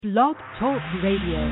Blog Talk Radio.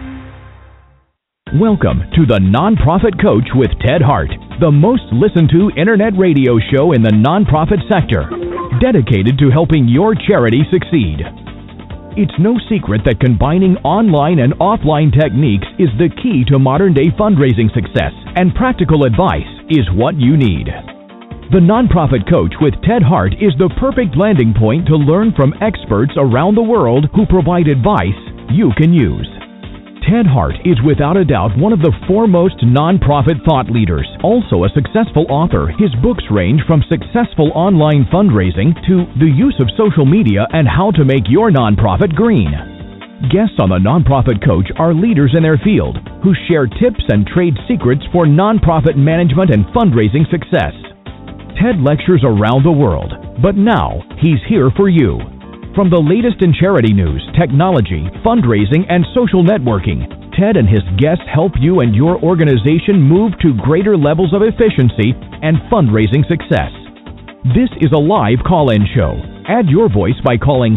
Welcome to the Nonprofit Coach with Ted Hart, the most listened to internet radio show in the nonprofit sector, dedicated to helping your charity succeed. It's no secret that combining online and offline techniques is the key to modern-day fundraising success, and practical advice is what you need. The Nonprofit Coach with Ted Hart is the perfect landing point to learn from experts around the world who provide advice you can use. Ted Hart is without a doubt one of the foremost nonprofit thought leaders. Also a successful author, his books range from successful online fundraising to the use of social media and how to make your nonprofit green. Guests on the Nonprofit Coach are leaders in their field who share tips and trade secrets for nonprofit management and fundraising success. Ted lectures around the world, but now he's here for you. From the latest in charity news, technology, fundraising, and social networking, Ted and his guests help you and your organization move to greater levels of efficiency and fundraising success. This is a live call-in show. Add your voice by calling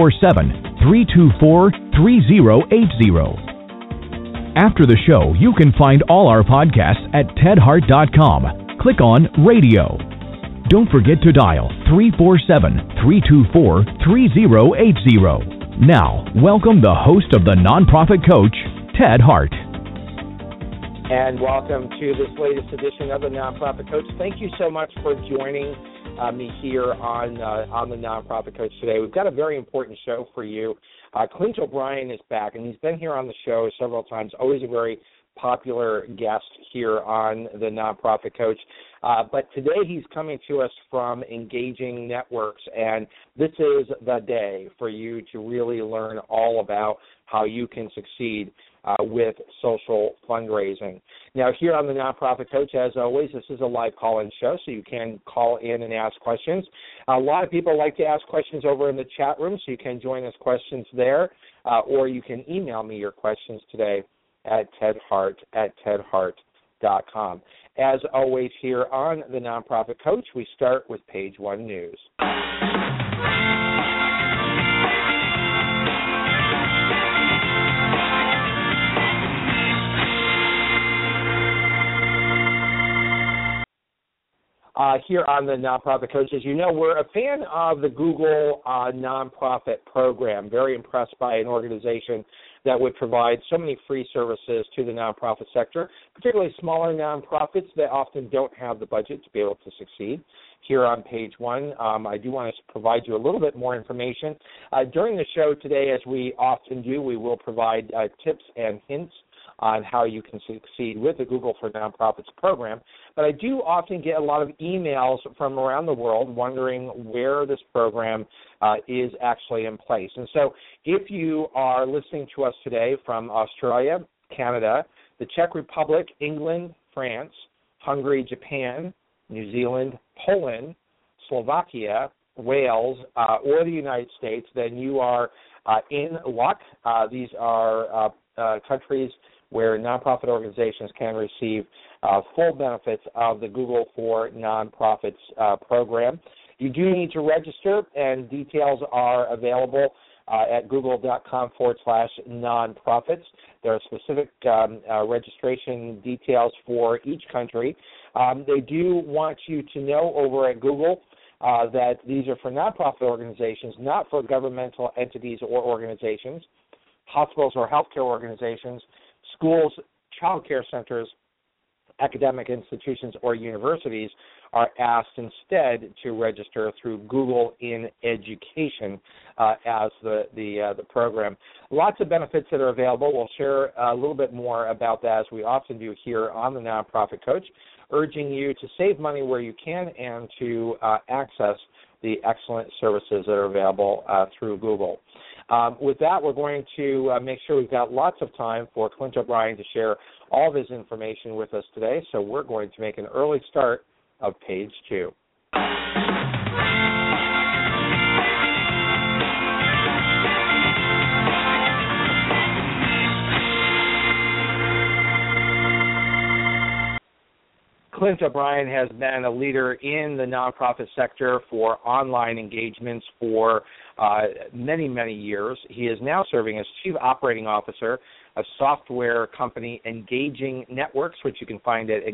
347-324-3080. After the show, you can find all our podcasts at tedhart.com. Click on Radio. Don't forget to dial 347-324-3080. Now, welcome the host of the Nonprofit Coach, Ted Hart. And welcome to this latest edition of the Nonprofit Coach. Thank you so much for joining me here on the Nonprofit Coach today. We've got a very important show for you. Clint O'Brien is back, and he's been here on the show several times, always a very popular guest here on the Nonprofit Coach. But today he's coming to us from Engaging Networks, and this is the day for you to really learn all about how you can succeed with social fundraising. Now, here on the Nonprofit Coach, as always, this is a live call-in show, so you can call in and ask questions. A lot of people like to ask questions over in the chat room, so you can join us questions there, or you can email me your questions today at tedhart@tedhart.com. As always, here on the Nonprofit Coach, we start with Page One News. Here on the Nonprofit Coach, as you know, we're a fan of the Google Nonprofit program. Very impressed by an organization that would provide so many free services to the nonprofit sector, particularly smaller nonprofits that often don't have the budget to be able to succeed. Here on Page One, I do want to provide you a little bit more information. During the show today, as we often do, we will provide tips and hints on how you can succeed with the Google for Nonprofits program. But I do often get a lot of emails from around the world wondering where this program is actually in place. And so if you are listening to us today from Australia, Canada, the Czech Republic, England, France, Hungary, Japan, New Zealand, Poland, Slovakia, Wales, or the United States, then you are in luck. These are countries where nonprofit organizations can receive full benefits of the Google for Nonprofits program. You do need to register, and details are available at google.com/nonprofits. There are specific registration details for each country. They do want you to know over at Google that these are for nonprofit organizations, not for governmental entities or organizations, hospitals or healthcare organizations, schools, child care centers, academic institutions, or universities are asked instead to register through Google in Education as the program. Lots of benefits that are available. We'll share a little bit more about that, as we often do here on the Nonprofit Coach, urging you to save money where you can and to access the excellent services that are available through Google. With that, we're going to make sure we've got lots of time for Clint O'Brien to share all of his information with us today, so we're going to make an early start of Page 2. Clint O'Brien has been a leader in the nonprofit sector for online engagements for many, many years. He is now serving as Chief Operating Officer of software company Engaging Networks, which you can find at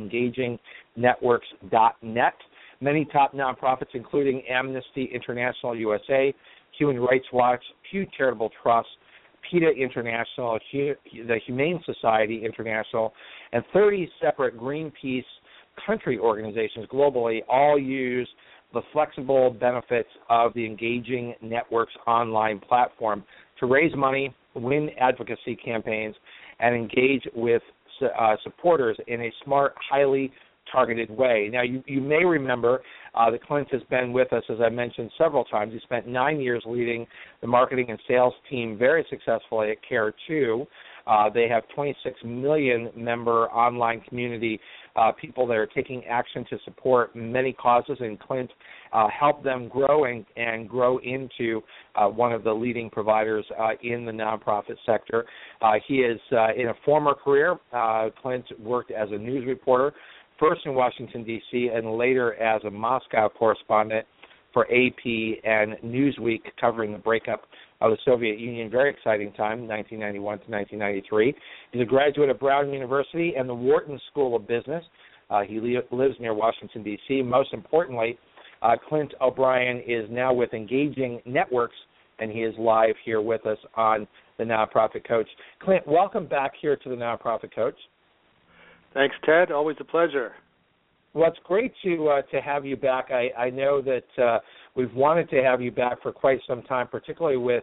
engagingnetworks.net. Many top nonprofits, including Amnesty International USA, Human Rights Watch, Pew Charitable Trust, PETA International, the Humane Society International, and 30 separate Greenpeace country organizations globally all use the flexible benefits of the Engaging Networks online platform to raise money, win advocacy campaigns, and engage with supporters in a smart, highly targeted way. Now, you may remember that Clint has been with us, as I mentioned, several times. He spent 9 years leading the marketing and sales team very successfully at Care2. They have 26 million member online community people that are taking action to support many causes, and Clint helped them grow and grow into one of the leading providers in the nonprofit sector. He is in a former career. Clint worked as a news reporter, first in Washington, D.C., and later as a Moscow correspondent for AP and Newsweek, covering the breakup of the Soviet Union. Very exciting time, 1991 to 1993. He's a graduate of Brown University and the Wharton School of Business. He lives near Washington, D.C. Most importantly, Clint O'Brien is now with Engaging Networks, and he is live here with us on the Nonprofit Coach. Clint, welcome back here to the Nonprofit Coach. Thanks, Ted. Always a pleasure. Well, it's great to have you back. I know that we've wanted to have you back for quite some time, particularly with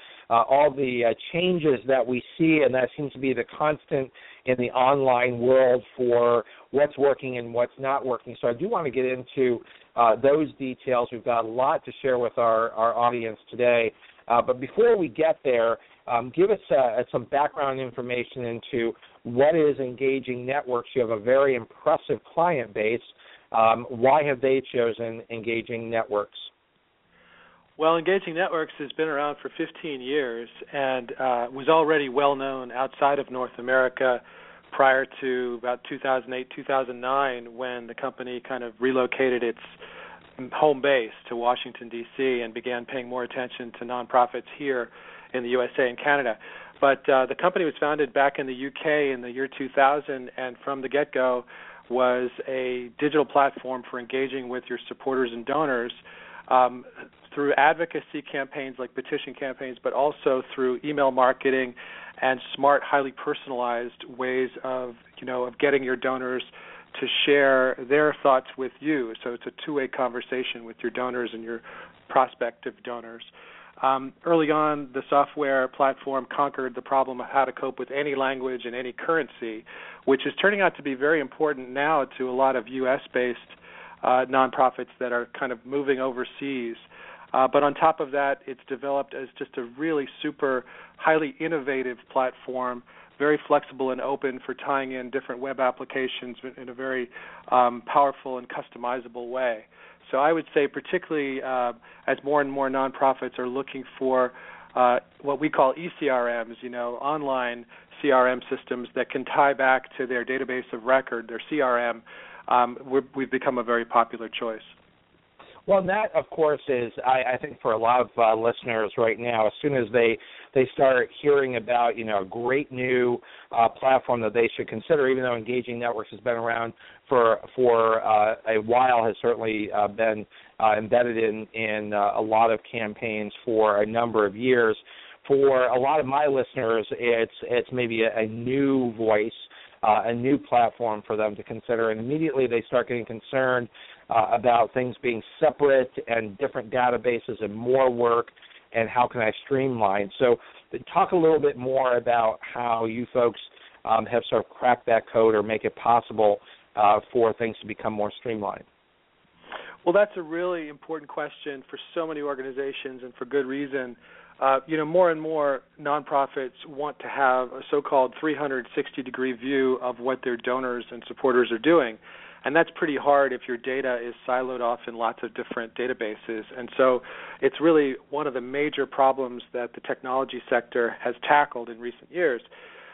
all the changes that we see, and that seems to be the constant in the online world for what's working and what's not working. So I do want to get into those details. We've got a lot to share with our audience today. But before we get there, give us some background information into what is Engaging Networks. You have a very impressive client base. Why have they chosen Engaging Networks? Well, Engaging Networks has been around for 15 years and was already well known outside of North America prior to about 2008, 2009, when the company kind of relocated its home base to Washington, D.C., and began paying more attention to nonprofits here in the USA and Canada. But the company was founded back in the UK in the year 2000, and from the get-go was a digital platform for engaging with your supporters and donors through advocacy campaigns like petition campaigns, but also through email marketing and smart, highly personalized ways of getting your donors to share their thoughts with you. So it's a two-way conversation with your donors and your prospective donors. Early on, the software platform conquered the problem of how to cope with any language and any currency, which is turning out to be very important now to a lot of U.S.-based nonprofits that are kind of moving overseas. But on top of that, it's developed as just a really super highly innovative platform, very flexible and open for tying in different web applications in a very powerful and customizable way. So I would say particularly as more and more nonprofits are looking for what we call eCRMs, online CRM systems that can tie back to their database of record, their CRM, we've become a very popular choice. Well, that, of course, is, I think, for a lot of listeners right now, as soon as they start hearing about, a great new platform that they should consider, even though Engaging Networks has been around for a while, has certainly been embedded in a lot of campaigns for a number of years. For a lot of my listeners, it's maybe a new voice, a new platform for them to consider, and immediately they start getting concerned about things being separate and different databases and more work, and how can I streamline. So talk a little bit more about how you folks have sort of cracked that code or make it possible for things to become more streamlined. Well, that's a really important question for so many organizations, and for good reason. More and more nonprofits want to have a so-called 360-degree view of what their donors and supporters are doing. And that's pretty hard if your data is siloed off in lots of different databases. And so it's really one of the major problems that the technology sector has tackled in recent years.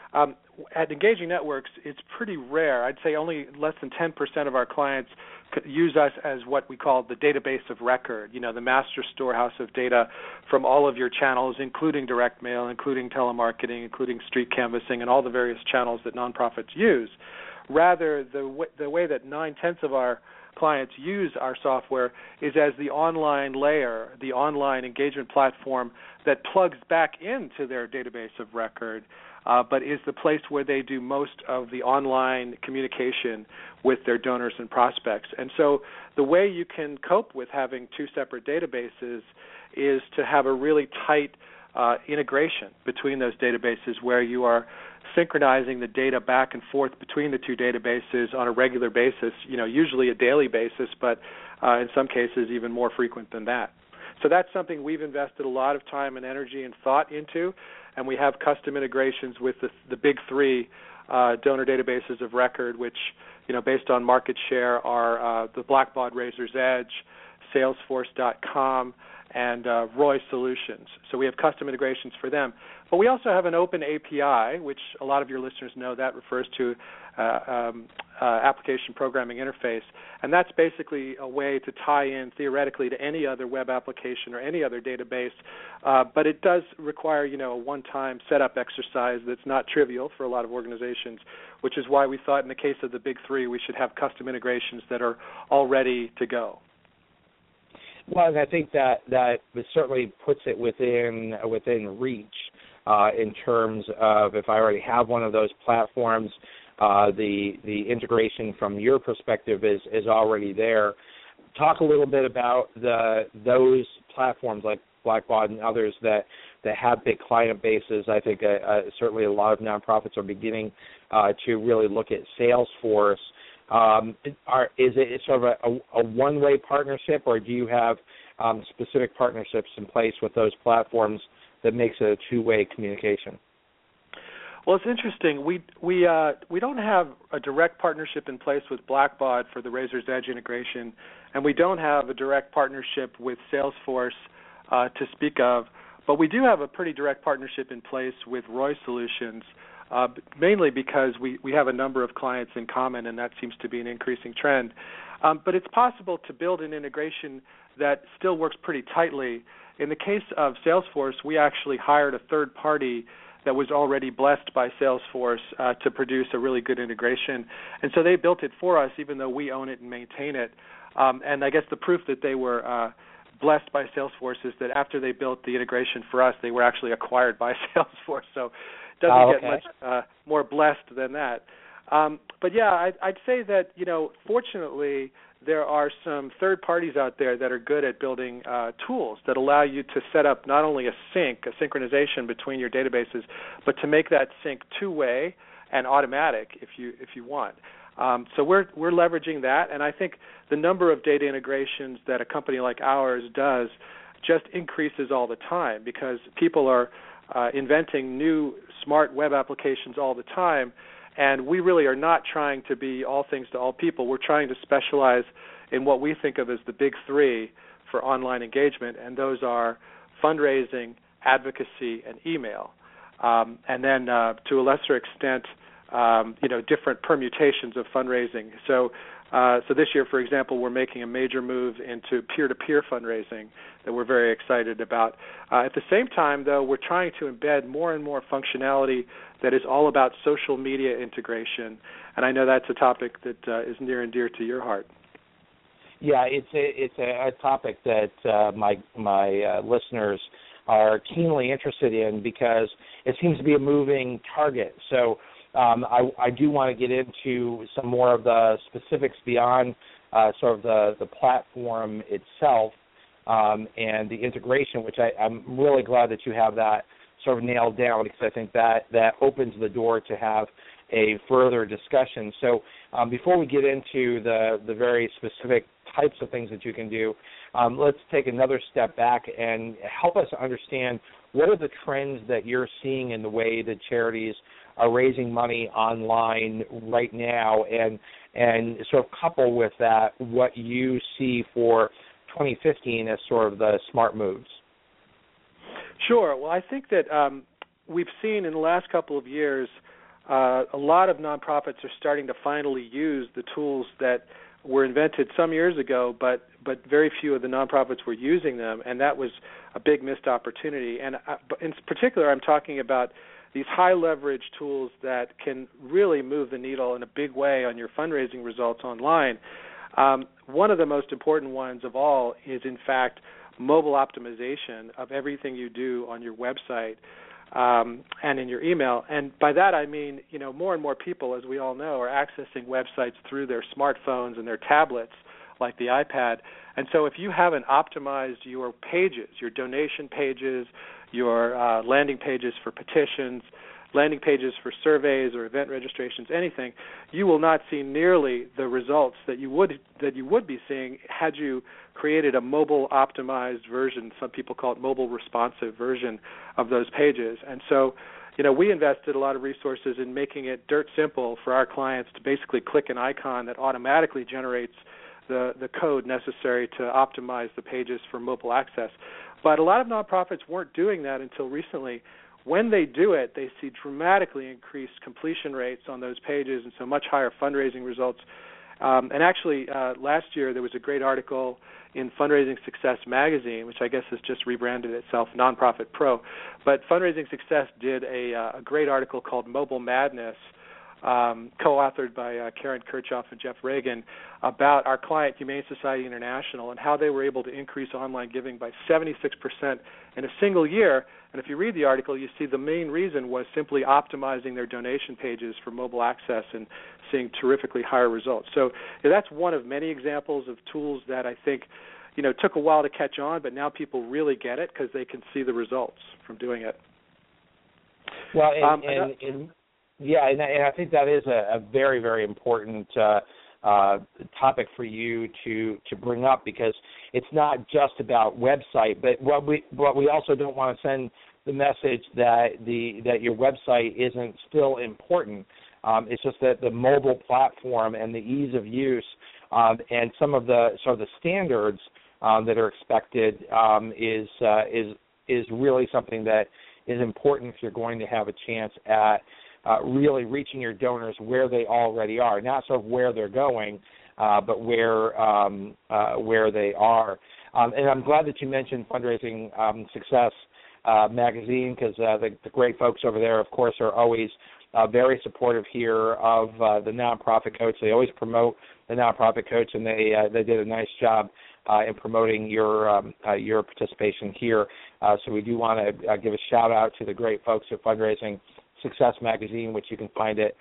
At Engaging Networks, it's pretty rare. I'd say only less than 10% of our clients use us as what we call the database of record, the master storehouse of data from all of your channels, including direct mail, including telemarketing, including street canvassing, and all the various channels that nonprofits use. Rather, the way that 9/10 of our clients use our software is as the online layer, the online engagement platform that plugs back into their database of record, but is the place where they do most of the online communication with their donors and prospects. And so the way you can cope with having two separate databases is to have a really tight integration between those databases where you are synchronizing the data back and forth between the two databases on a regular basis, usually a daily basis, but in some cases even more frequent than that. So that's something we've invested a lot of time and energy and thought into, and we have custom integrations with the big three donor databases of record, which, based on market share are the Blackbaud Razor's Edge, Salesforce.com, and Roy Solutions. So we have custom integrations for them. But we also have an open API, which a lot of your listeners know that refers to application programming interface. And that's basically a way to tie in theoretically to any other web application or any other database. But it does require, a one-time setup exercise that's not trivial for a lot of organizations, which is why we thought in the case of the big three we should have custom integrations that are all ready to go. Well, and I think that certainly puts it within reach in terms of if I already have one of those platforms, the integration from your perspective is already there. Talk a little bit about those platforms like Blackbaud and others that have big client bases. I think certainly a lot of nonprofits are beginning to really look at Salesforce. Is it sort of a one-way partnership, or do you have specific partnerships in place with those platforms that makes it a two-way communication? Well, it's interesting. We don't have a direct partnership in place with Blackbaud for the Razor's Edge integration, and we don't have a direct partnership with Salesforce to speak of, but we do have a pretty direct partnership in place with Roy Solutions, mainly because we have a number of clients in common, and that seems to be an increasing trend. But it's possible to build an integration that still works pretty tightly. In the case of Salesforce, we actually hired a third party that was already blessed by Salesforce to produce a really good integration. And so they built it for us, even though we own it and maintain it. And I guess the proof that they were blessed by Salesforce is that after they built the integration for us, they were actually acquired by Salesforce. So it doesn't get much more blessed than that. But yeah, I'd say that, fortunately, there are some third parties out there that are good at building tools that allow you to set up not only a synchronization between your databases, but to make that sync two-way and automatic if you want. So we're leveraging that, and I think the number of data integrations that a company like ours does just increases all the time because people are inventing new smart web applications all the time. And we really are not trying to be all things to all people. We're trying to specialize in what we think of as the big three for online engagement, and those are fundraising, advocacy, and email. And then to a lesser extent, different permutations of fundraising. So this year, for example, we're making a major move into peer-to-peer fundraising that we're very excited about. At the same time, though, we're trying to embed more and more functionality that is all about social media integration, and I know that's a topic that is near and dear to your heart. Yeah, it's a topic that my listeners are keenly interested in because it seems to be a moving target. So I do want to get into some more of the specifics beyond sort of the platform itself and the integration, which I'm really glad that you have that sort of nailed down because I think that opens the door to have a further discussion. So before we get into the very specific types of things that you can do, let's take another step back and help us understand what are the trends that you're seeing in the way that charities are raising money online right now, and sort of couple with that what you see for 2015 as sort of the smart moves. Sure. Well, I think that we've seen in the last couple of years a lot of nonprofits are starting to finally use the tools that were invented some years ago, but very few of the nonprofits were using them, and that was a big missed opportunity. And in particular, I'm talking about these high-leverage tools that can really move the needle in a big way on your fundraising results online. One of the most important ones of all is, in fact, mobile optimization of everything you do on your website and in your email. And by that I mean, more and more people, as we all know, are accessing websites through their smartphones and their tablets, like the iPad. And so if you haven't optimized your pages, your donation pages, your landing pages for petitions, landing pages for surveys or event registrations, anything, you will not see nearly the results that you would be seeing had you created a mobile optimized version. Some people call it mobile responsive version of those pages. And so, we invested a lot of resources in making it dirt simple for our clients to basically click an icon that automatically generates the code necessary to optimize the pages for mobile access. But a lot of nonprofits weren't doing that until recently. When they do it, they see dramatically increased completion rates on those pages, and so much higher fundraising results. And actually, last year there was a great article in Fundraising Success magazine, which I guess has just rebranded itself Nonprofit Pro. But Fundraising Success did a great article called Mobile Madness, co-authored by Karen Kirchhoff and Jeff Reagan, about our client Humane Society International and how they were able to increase online giving by 76% in a single year. And if you read the article, you see the main reason was simply optimizing their donation pages for mobile access and seeing terrifically higher results. So that's one of many examples of tools that I think took a while to catch on, but now people really get it because they can see the results from doing it. Well, and I think that is a very, very important topic for you to bring up, because it's not just about website, but what we also don't want to send the message that your website isn't still important. It's just that the mobile platform and the ease of use and some of the standards that are expected is really something that is important if you're going to have a chance at really reaching your donors where they already are, not sort of where they're going, but where they are. And I'm glad that you mentioned Fundraising Success magazine, because the great folks over there, of course, are always very supportive here of the Nonprofit Coach. They always promote the Nonprofit Coach, and they did a nice job in promoting your participation here. So we do want to give a shout out to the great folks at Fundraising Success magazine, which you can find at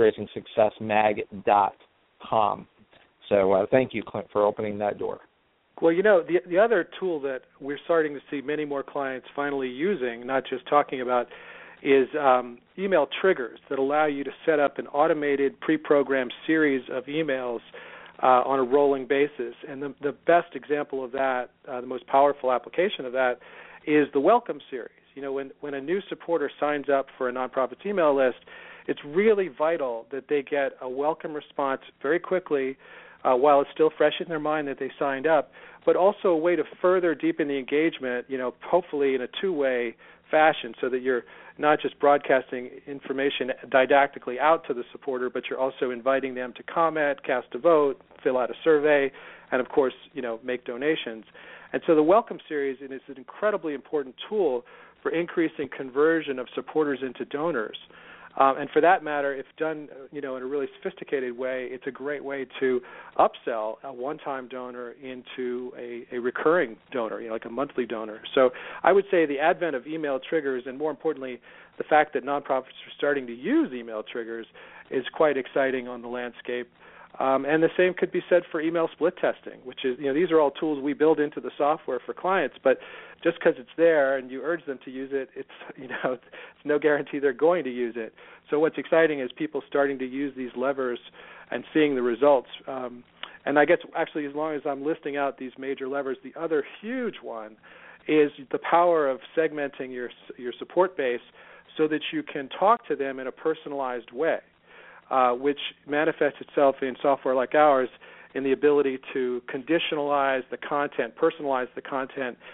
fundraisingsuccessmag.com. So thank you, Clint, for opening that door. Well, the other tool that we're starting to see many more clients finally using, not just talking about, is email triggers that allow you to set up an automated pre-programmed series of emails on a rolling basis. And the best example of that, the most powerful application of that, is the welcome series. When a new supporter signs up for a nonprofit's email list, it's really vital that they get a welcome response very quickly while it's still fresh in their mind that they signed up, but also a way to further deepen the engagement, hopefully in a two-way fashion, so that you're not just broadcasting information didactically out to the supporter, but you're also inviting them to comment, cast a vote, fill out a survey, and of course, make donations. And so the welcome series is an incredibly important tool for increasing conversion of supporters into donors. And for that matter, if done in a really sophisticated way, it's a great way to upsell a one-time donor into a recurring donor, like a monthly donor. So I would say the advent of email triggers, and more importantly, the fact that nonprofits are starting to use email triggers, is quite exciting on the landscape. And the same could be said for email split testing, which is, these are all tools we build into the software for clients, but just because it's there and you urge them to use it, it's no guarantee they're going to use it. So what's exciting is people starting to use these levers and seeing the results. And I guess actually, as long as I'm listing out these major levers, the other huge one is the power of segmenting your support base so that you can talk to them in a personalized way. Which manifests itself in software like ours in the ability to conditionalize the content, personalize the content,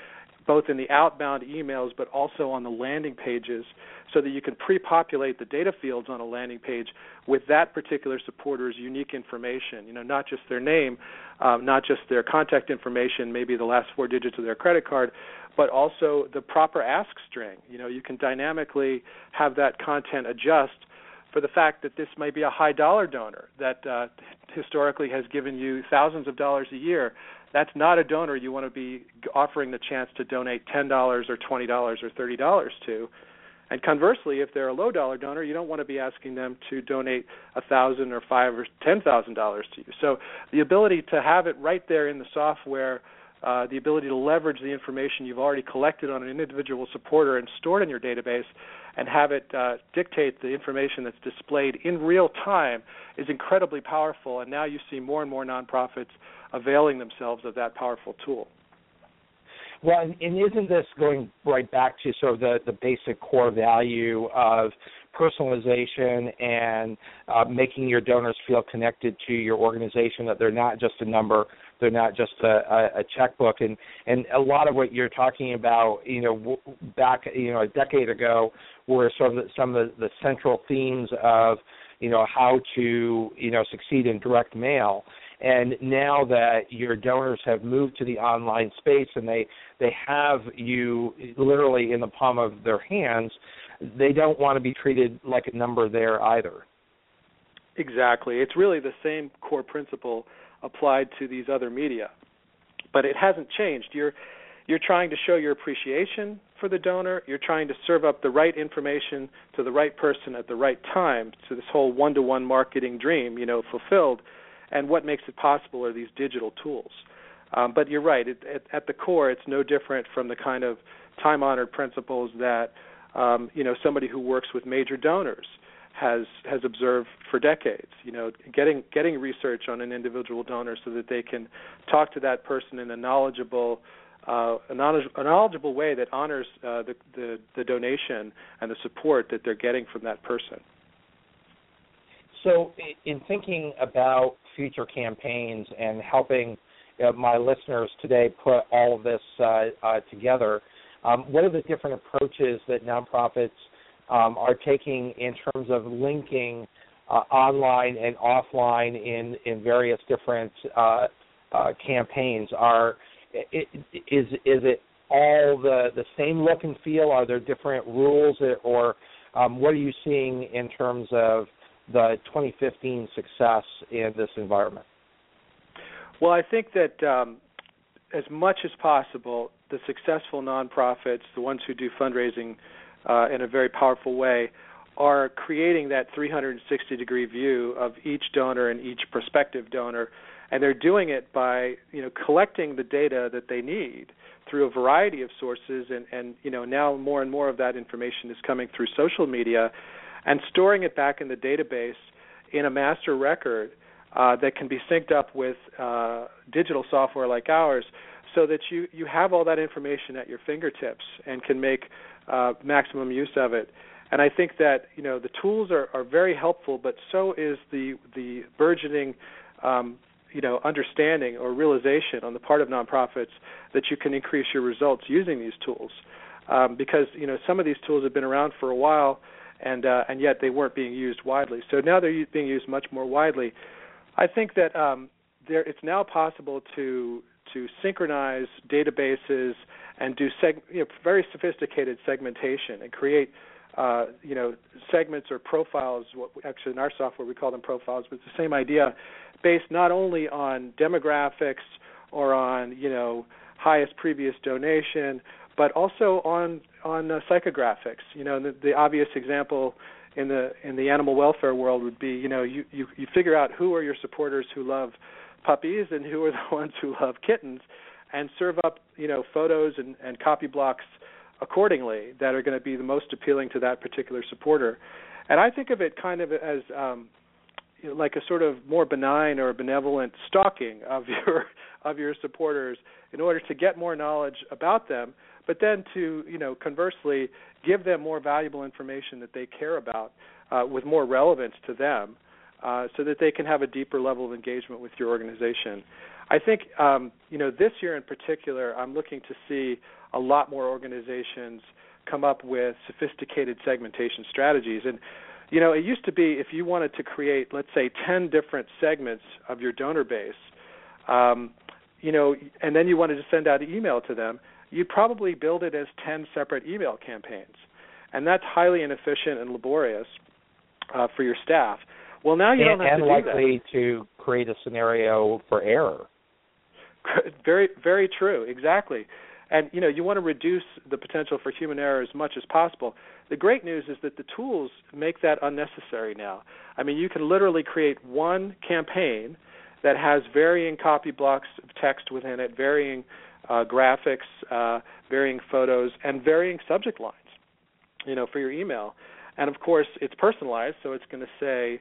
both in the outbound emails but also on the landing pages, so that you can pre-populate the data fields on a landing page with that particular supporter's unique information, not just their name, not just their contact information, maybe the last 4 digits of their credit card, but also the proper ask string. You can dynamically have that content adjust for the fact that this may be a high-dollar donor that historically has given you thousands of dollars a year. That's not a donor you want to be offering the chance to donate $10 or $20 or $30 to. And conversely, if they're a low-dollar donor, you don't want to be asking them to donate $1,000 or $5,000 or $10,000 to you. So the ability to have it right there in the software, the ability to leverage the information you've already collected on an individual supporter and stored in your database, and have it dictate the information that's displayed in real time is incredibly powerful. And now you see more and more nonprofits availing themselves of that powerful tool. Well, and isn't this going right back to sort of the basic core value of personalization and making your donors feel connected to your organization, that they're not just a number, they're not just a checkbook, and a lot of what you're talking about, back a decade ago, were sort of some of the central themes of how to succeed in direct mail. And now that your donors have moved to the online space and they have you literally in the palm of their hands, they don't want to be treated like a number there either. Exactly. It's really the same core principle applied to these other media, but it hasn't changed. You're trying to show your appreciation for the donor. You're trying to serve up the right information to the right person at the right time, to this whole one-to-one marketing dream, fulfilled. And what makes it possible are these digital tools. But you're right. At the core, it's no different from the kind of time-honored principles that somebody who works with major donors has observed for decades. Getting research on an individual donor so that they can talk to that person in a knowledgeable way that honors the donation and the support that they're getting from that person. So in thinking about future campaigns and helping my listeners today put all of this together, what are the different approaches that nonprofits are taking in terms of linking online and offline in various different campaigns? Is it all the same look and feel? Are there different rules, or what are you seeing in terms of the 2015 success in this environment? Well, I think that as much as possible, the successful nonprofits, the ones who do fundraising in a very powerful way, are creating that 360-degree view of each donor and each prospective donor, and they're doing it by collecting the data that they need through a variety of sources, and now more and more of that information is coming through social media, and storing it back in the database in a master record that can be synced up with digital software like ours, so that you have all that information at your fingertips and can make maximum use of it. And I think that the tools are very helpful, but so is the burgeoning understanding or realization on the part of nonprofits that you can increase your results using these tools, because some of these tools have been around for a while, and yet they weren't being used widely. So now they're being used much more widely. I think that it's now possible to synchronize databases and do very sophisticated segmentation and create segments or profiles. Actually, in our software we call them profiles, but it's the same idea, based not only on demographics or on highest previous donation, but also on psychographics. The obvious example in the animal welfare world would be you figure out who are your supporters who love puppies and who are the ones who love kittens, and serve up photos and copy blocks accordingly that are going to be the most appealing to that particular supporter. And I think of it kind of as like a sort of more benign or benevolent stalking of your supporters in order to get more knowledge about them, but then to conversely give them more valuable information that they care about with more relevance to them, so that they can have a deeper level of engagement with your organization. I think, this year in particular, I'm looking to see a lot more organizations come up with sophisticated segmentation strategies. And, it used to be if you wanted to create, let's say, 10 different segments of your donor base, and then you wanted to send out an email to them, you'd probably build it as 10 separate email campaigns. And that's highly inefficient and laborious for your staff. Well, now you don't have to do that. And likely to create a scenario for error. Very, very true, exactly. And, you want to reduce the potential for human error as much as possible. The great news is that the tools make that unnecessary now. I mean, you can literally create one campaign that has varying copy blocks of text within it, varying graphics, varying photos, and varying subject lines, for your email. And, of course, it's personalized, so it's going to say,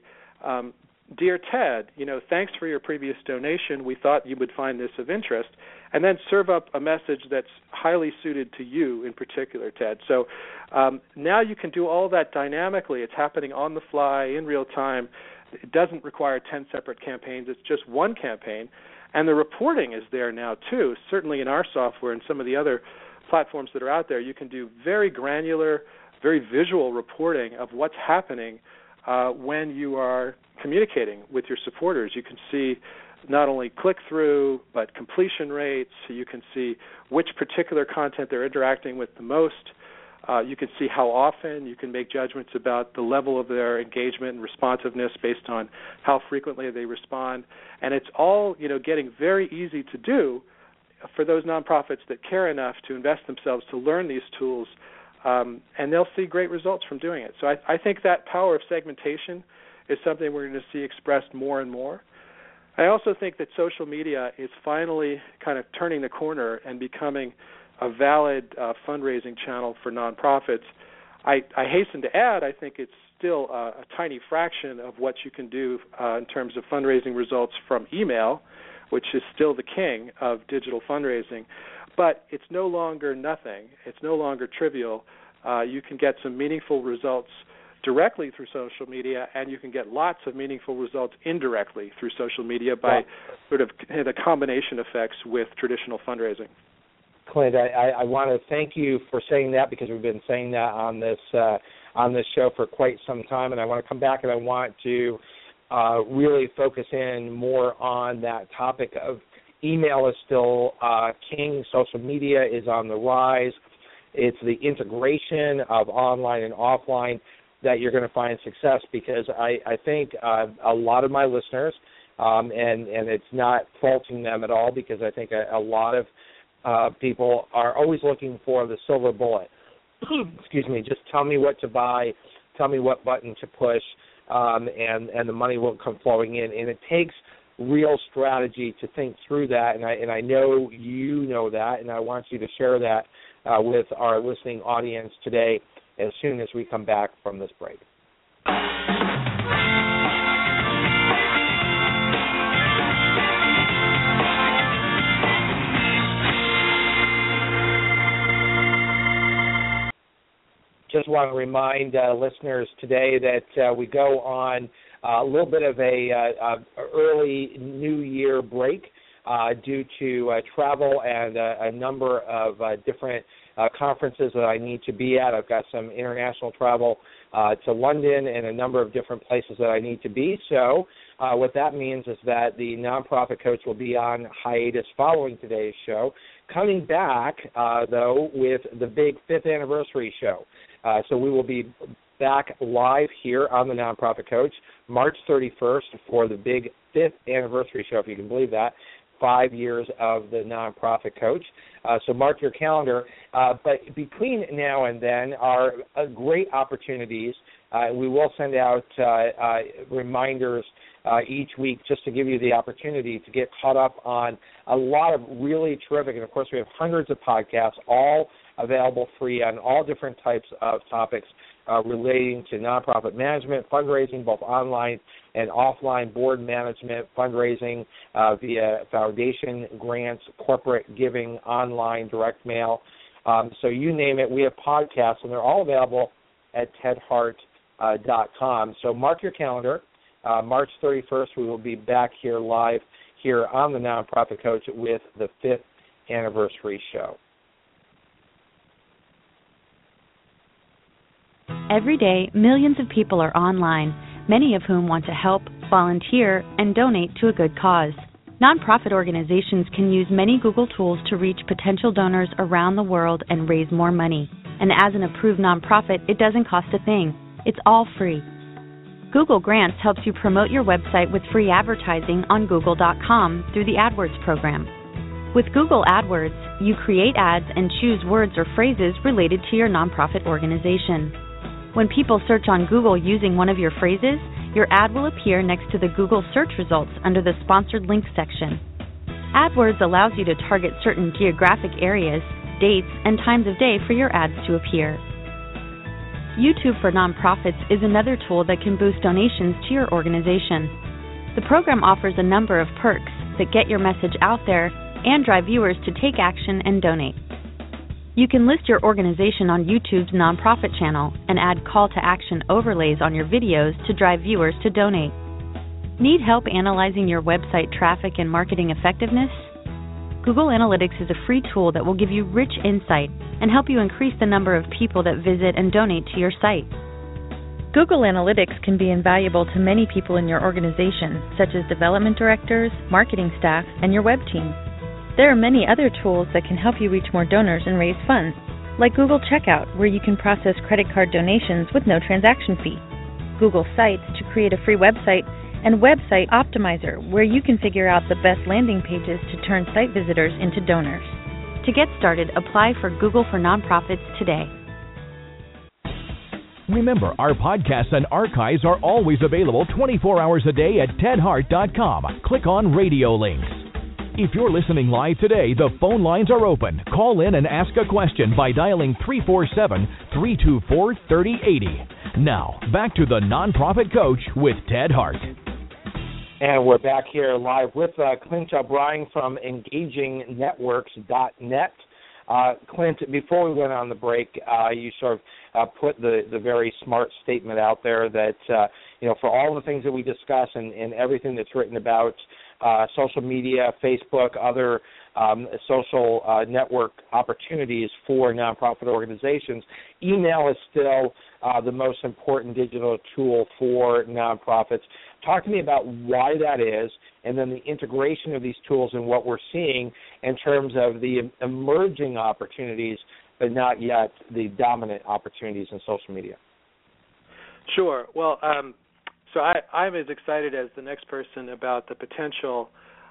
Dear Ted, thanks for your previous donation. We thought you would find this of interest. And then serve up a message that's highly suited to you in particular, Ted. So now you can do all that dynamically. It's happening on the fly, in real time. It doesn't require 10 separate campaigns. It's just one campaign. And the reporting is there now, too. Certainly in our software and some of the other platforms that are out there, you can do very granular, very visual reporting of what's happening when you are communicating with your supporters. You can see not only click-through, but completion rates. You can see which particular content they're interacting with the most. You can see how often. You can make judgments about the level of their engagement and responsiveness based on how frequently they respond. And it's all, getting very easy to do for those nonprofits that care enough to invest themselves to learn these tools, and they'll see great results from doing it. So I think that power of segmentation is something we're going to see expressed more and more. I also think that social media is finally kind of turning the corner and becoming a valid fundraising channel for nonprofits. I hasten to add, I think it's still a tiny fraction of what you can do in terms of fundraising results from email, which is still the king of digital fundraising. But it's no longer nothing. It's no longer trivial. You can get some meaningful results directly through social media, and you can get lots of meaningful results indirectly through social media by sort of the combination effects with traditional fundraising. Clint, I want to thank you for saying that, because we've been saying that on this show for quite some time, and I want to come back and I want to really focus in more on that topic of email is still king, social media is on the rise. It's the integration of online and offline that you're going to find success, because I think a lot of my listeners, and it's not faulting them at all, because I think a lot of people are always looking for the silver bullet. Excuse me, just tell me what to buy, tell me what button to push, and the money will come flowing in. And it takes real strategy to think through that, and I know you know that, and I want you to share that with our listening audience today as soon as we come back from this break. Just want to remind listeners today that we go on a little bit of a early New Year break due to travel and a number of different conferences that I need to be at. I've got some international travel to London and a number of different places that I need to be. So what that means is that the Nonprofit Coach will be on hiatus following today's show, coming back, though, with the big 5th anniversary show. So we will be back live here on the Nonprofit Coach March 31st for the big 5th anniversary show, if you can believe that. 5 years of the Nonprofit Coach. So mark your calendar. But between now and then are great opportunities. We will send out reminders each week just to give you the opportunity to get caught up on a lot of really terrific, and of course we have hundreds of podcasts, all available free on all different types of topics relating to nonprofit management, fundraising, both online and offline, board management, fundraising via foundation grants, corporate giving, online, direct mail. So you name it, we have podcasts, and they're all available at tedhart.com. So mark your calendar. March 31st, we will be back here live here on the Nonprofit Coach with the 5th anniversary show. Every day, millions of people are online, many of whom want to help, volunteer, and donate to a good cause. Nonprofit organizations can use many Google tools to reach potential donors around the world and raise more money. And as an approved nonprofit, it doesn't cost a thing. It's all free. Google Grants helps you promote your website with free advertising on Google.com through the AdWords program. With Google AdWords, you create ads and choose words or phrases related to your nonprofit organization. When people search on Google using one of your phrases, your ad will appear next to the Google search results under the Sponsored Links section. AdWords allows you to target certain geographic areas, dates, and times of day for your ads to appear. YouTube for Nonprofits is another tool that can boost donations to your organization. The program offers a number of perks that get your message out there and drive viewers to take action and donate. You can list your organization on YouTube's nonprofit channel and add call-to-action overlays on your videos to drive viewers to donate. Need help analyzing your website traffic and marketing effectiveness? Google Analytics is a free tool that will give you rich insight and help you increase the number of people that visit and donate to your site. Google Analytics can be invaluable to many people in your organization, such as development directors, marketing staff, and your web team. There are many other tools that can help you reach more donors and raise funds, like Google Checkout, where you can process credit card donations with no transaction fee, Google Sites to create a free website, and Website Optimizer, where you can figure out the best landing pages to turn site visitors into donors. To get started, apply for Google for Nonprofits today. Remember, our podcasts and archives are always available 24 hours a day at tedhart.com. Click on Radio Links. If you're listening live today, the phone lines are open. Call in and ask a question by dialing 347-324-3080. Now, back to the Nonprofit Coach with Ted Hart. And we're back here live with Clint O'Brien from EngagingNetworks.net. Clint, before we went on the break, you sort of put the very smart statement out there that, for all the things that we discuss and everything that's written about social media, Facebook, other social network opportunities for nonprofit organizations, email is still the most important digital tool for nonprofits. Talk to me about why that is, and then the integration of these tools and what we're seeing in terms of the emerging opportunities, but not yet the dominant opportunities in social media. Sure. Well, so I'm as excited as the next person about the potential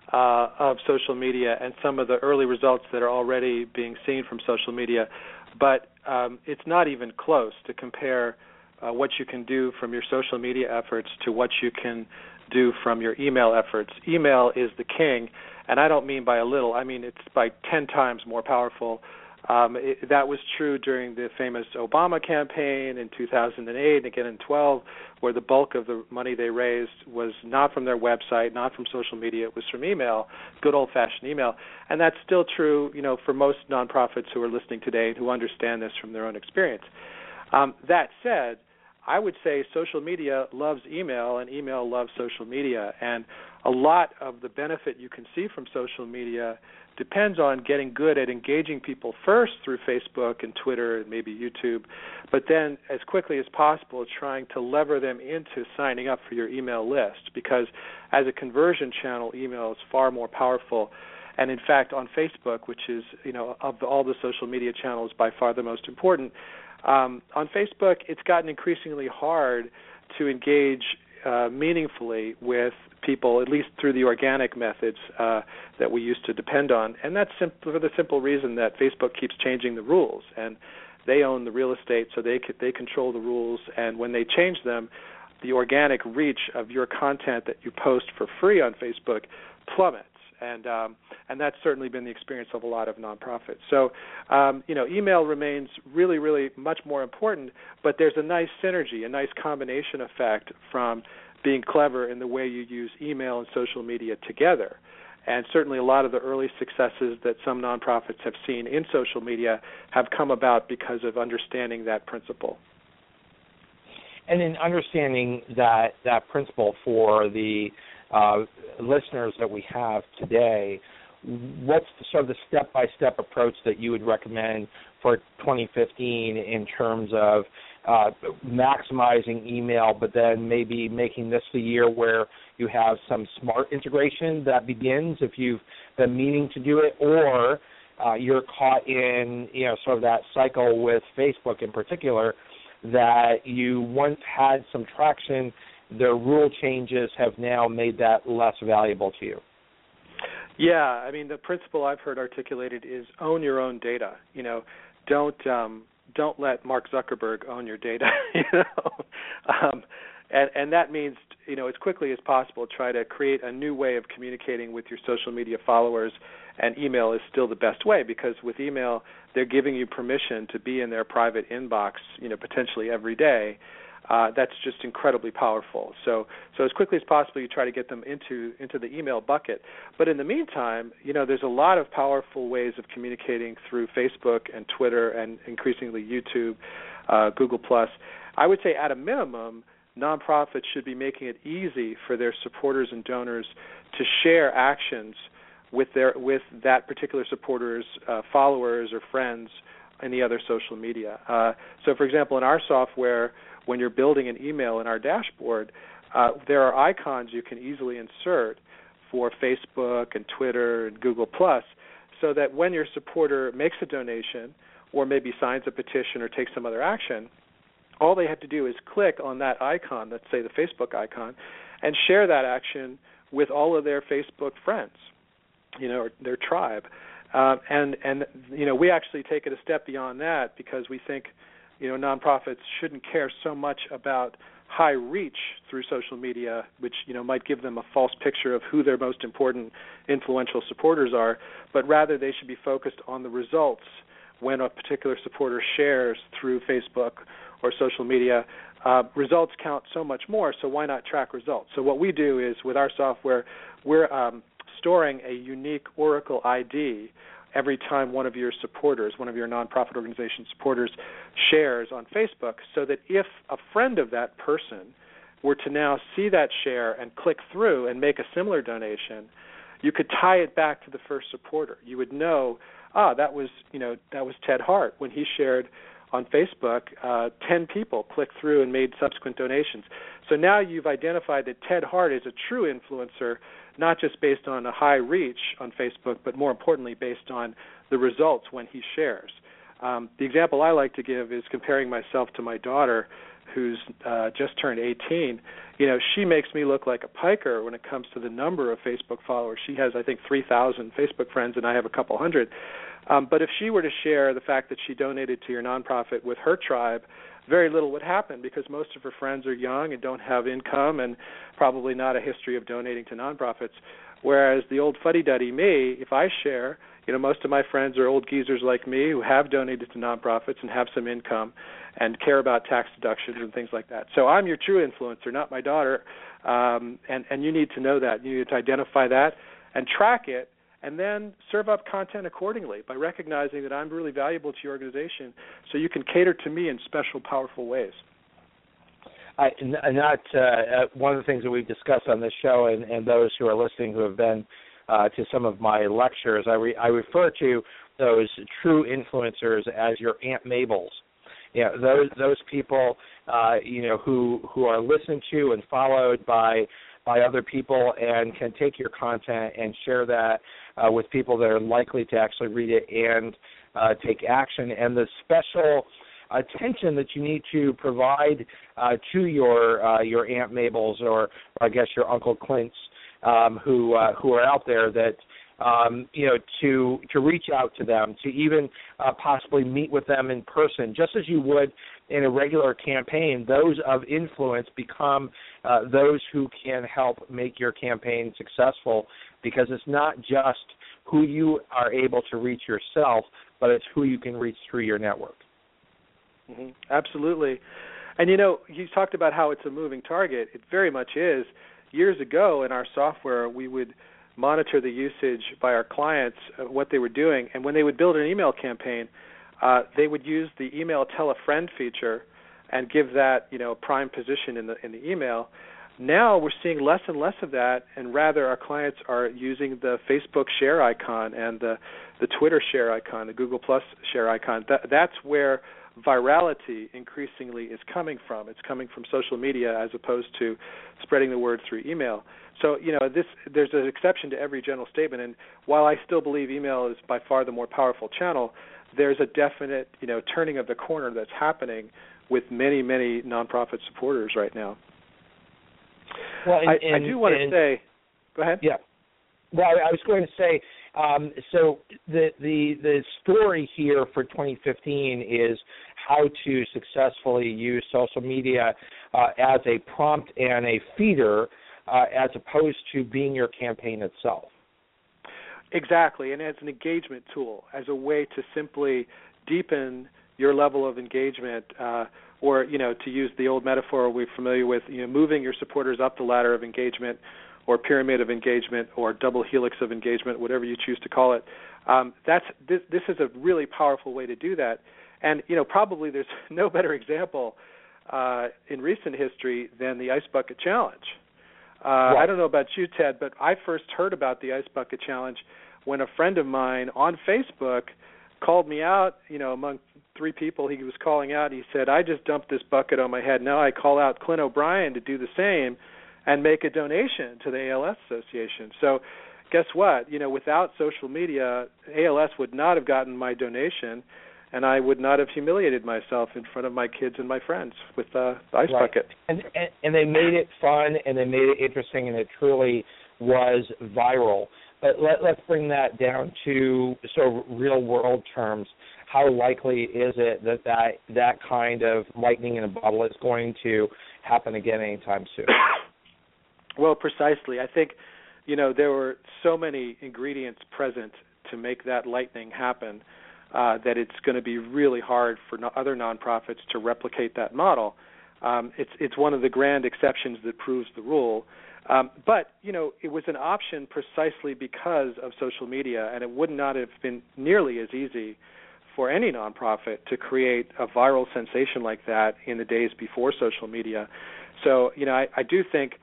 of social media and some of the early results that are already being seen from social media. But it's not even close to compare what you can do from your social media efforts to what you can do from your email efforts. Email is the king, and I don't mean by a little. I mean it's by 10 times more powerful. That was true during the famous Obama campaign in 2008 and again in 2012, where the bulk of the money they raised was not from their website, not from social media. It was from email, good old-fashioned email. And that's still true, for most nonprofits who are listening today and who understand this from their own experience. That said, I would say social media loves email and email loves social media. And a lot of the benefit you can see from social media depends on getting good at engaging people first through Facebook and Twitter and maybe YouTube, but then as quickly as possible trying to lever them into signing up for your email list, because as a conversion channel, email is far more powerful. And in fact, on Facebook, which is, of all the social media channels by far the most important, on Facebook it's gotten increasingly hard to engage meaningfully with people, at least through the organic methods that we used to depend on. And that's for the simple reason that Facebook keeps changing the rules, and they own the real estate, so they control the rules. And when they change them, the organic reach of your content that you post for free on Facebook plummets. And that's certainly been the experience of a lot of nonprofits. So, email remains really, really much more important, but there's a nice synergy, a nice combination effect from being clever in the way you use email and social media together. And certainly a lot of the early successes that some nonprofits have seen in social media have come about because of understanding that principle. And in understanding that principle for the listeners that we have today, what's sort of the step-by-step approach that you would recommend for 2015 in terms of maximizing email, but then maybe making this the year where you have some smart integration that begins if you've been meaning to do it, or you're caught in sort of that cycle with Facebook in particular that you once had some traction, their rule changes have now made that less valuable to you? Yeah, I mean, the principle I've heard articulated is own your own data. Don't let Mark Zuckerberg own your data. And that means, as quickly as possible, try to create a new way of communicating with your social media followers, and email is still the best way, because with email, they're giving you permission to be in their private inbox, potentially every day. That's just incredibly powerful. So as quickly as possible, you try to get them into the email bucket. But in the meantime, there's a lot of powerful ways of communicating through Facebook and Twitter and increasingly YouTube, Google+. I would say at a minimum, nonprofits should be making it easy for their supporters and donors to share actions with that particular supporter's followers or friends in the other social media. So, for example, in our software, when you're building an email in our dashboard, there are icons you can easily insert for Facebook and Twitter and Google+, so that when your supporter makes a donation or maybe signs a petition or takes some other action, all they have to do is click on that icon, let's say the Facebook icon, and share that action with all of their Facebook friends, or their tribe. And we actually take it a step beyond that, because we think nonprofits shouldn't care so much about high reach through social media, which might give them a false picture of who their most important influential supporters are, but rather they should be focused on the results when a particular supporter shares through Facebook or social media. Results count so much more, so why not track results? So what we do is, with our software, we're storing a unique Oracle ID every time one of your supporters, one of your nonprofit organization supporters, shares on Facebook, so that if a friend of that person were to now see that share and click through and make a similar donation, you could tie it back to the first supporter. You would know, that was Ted Hart. When he shared on Facebook, 10 people clicked through and made subsequent donations. So now you've identified that Ted Hart is a true influencer, not just based on a high reach on Facebook, but more importantly based on the results when he shares. The example I like to give is comparing myself to my daughter, who's just turned 18. She makes me look like a piker when it comes to the number of Facebook followers. She has, I think, 3,000 Facebook friends, and I have a couple hundred. But if she were to share the fact that she donated to your nonprofit with her tribe, very little would happen, because most of her friends are young and don't have income and probably not a history of donating to nonprofits. Whereas the old fuddy-duddy me, if I share, most of my friends are old geezers like me who have donated to nonprofits and have some income and care about tax deductions and things like that. So I'm your true influencer, not my daughter, and you need to know that. You need to identify that and track it, and then serve up content accordingly by recognizing that I'm really valuable to your organization, so you can cater to me in special, powerful ways. One of the things that we've discussed on this show, and those who are listening who have been to some of my lectures, I refer to those true influencers as your Aunt Mabels. Those people, who are listened to and followed by other people, and can take your content and share that with people that are likely to actually read it and take action. And the special attention that you need to provide to your Aunt Mabels, or I guess your Uncle Clints, who are out there, that to reach out to them, to even possibly meet with them in person, just as you would in a regular campaign. Those of influence become those who can help make your campaign successful, because it's not just who you are able to reach yourself, but it's who you can reach through your network. Mm-hmm. Absolutely. And you talked about how it's a moving target. It very much is. Years ago in our software, we would monitor the usage by our clients, what they were doing, and when they would build an email campaign, they would use the email tell a friend feature, and give that, a prime position in the email. Now we're seeing less and less of that, and rather our clients are using the Facebook share icon and the Twitter share icon, the Google Plus share icon. That's where virality increasingly is coming from. It's coming from social media as opposed to spreading the word through email. So, there's an exception to every general statement, and while I still believe email is by far the more powerful channel, there's a definite, turning of the corner that's happening with many, many nonprofit supporters right now. Well, I do want to say, go ahead. Yeah. Well, I was going to say, so the story here for 2015 is how to successfully use social media as a prompt and a feeder, as opposed to being your campaign itself. Exactly, and as an engagement tool, as a way to simply deepen your level of engagement, or, to use the old metaphor we're familiar with, moving your supporters up the ladder of engagement or pyramid of engagement or double helix of engagement, whatever you choose to call it. This is a really powerful way to do that. And, probably there's no better example in recent history than the Ice Bucket Challenge. I don't know about you, Ted, but I first heard about the Ice Bucket Challenge when a friend of mine on Facebook called me out, among 3 people he was calling out. He said, I just dumped this bucket on my head. Now I call out Clint O'Brien to do the same and make a donation to the ALS Association. So guess what? Without social media, ALS would not have gotten my donation, and I would not have humiliated myself in front of my kids and my friends with the Ice Bucket. And they made it fun, and they made it interesting, and it truly was viral. But let's bring that down to sort of real-world terms. How likely is it that kind of lightning in a bottle is going to happen again anytime soon? Well, precisely. I think, there were so many ingredients present to make that lightning happen that it's going to be really hard for other nonprofits to replicate that model. It's one of the grand exceptions that proves the rule. But, it was an option precisely because of social media, and it would not have been nearly as easy for any nonprofit to create a viral sensation like that in the days before social media. So, I do think,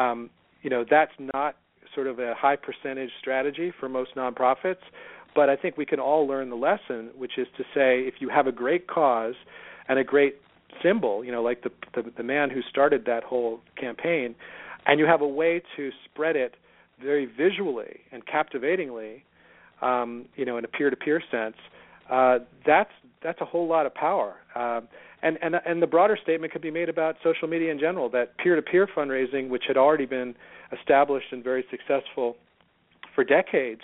that's not sort of a high percentage strategy for most nonprofits, but I think we can all learn the lesson, which is to say if you have a great cause and a great symbol, like the man who started that whole campaign, and you have a way to spread it very visually and captivatingly, in a peer-to-peer sense, that's a whole lot of power. And the broader statement could be made about social media in general, that peer-to-peer fundraising, which had already been established and very successful for decades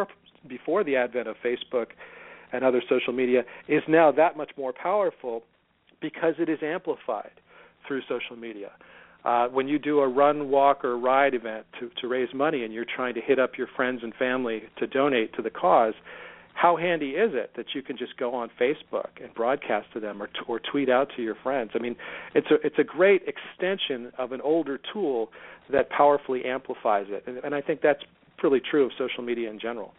before the advent of Facebook and other social media, is now that much more powerful because it is amplified through social media. When you do a run, walk, or ride event to raise money and you're trying to hit up your friends and family to donate to the cause, how handy is it that you can just go on Facebook and broadcast to them or tweet out to your friends? I mean, it's a great extension of an older tool that powerfully amplifies it, and I think that's really true of social media in general.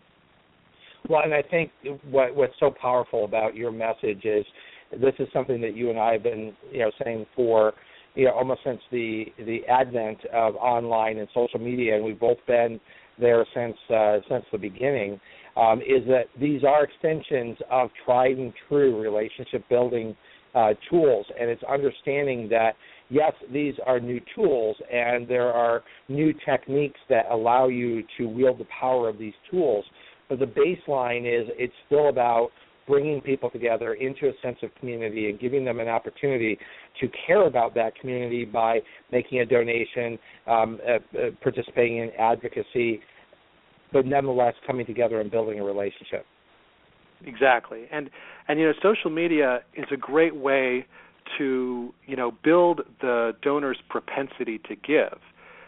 Well, and I think what's so powerful about your message is this is something that you and I have been, saying for, almost since the advent of online and social media, and we've both been there since the beginning. Is that these are extensions of tried and true relationship building tools, and it's understanding that yes, these are new tools, and there are new techniques that allow you to wield the power of these tools. But the baseline is it's still about bringing people together into a sense of community and giving them an opportunity to care about that community by making a donation, participating in advocacy, but nonetheless coming together and building a relationship. Exactly. And social media is a great way to, build the donor's propensity to give.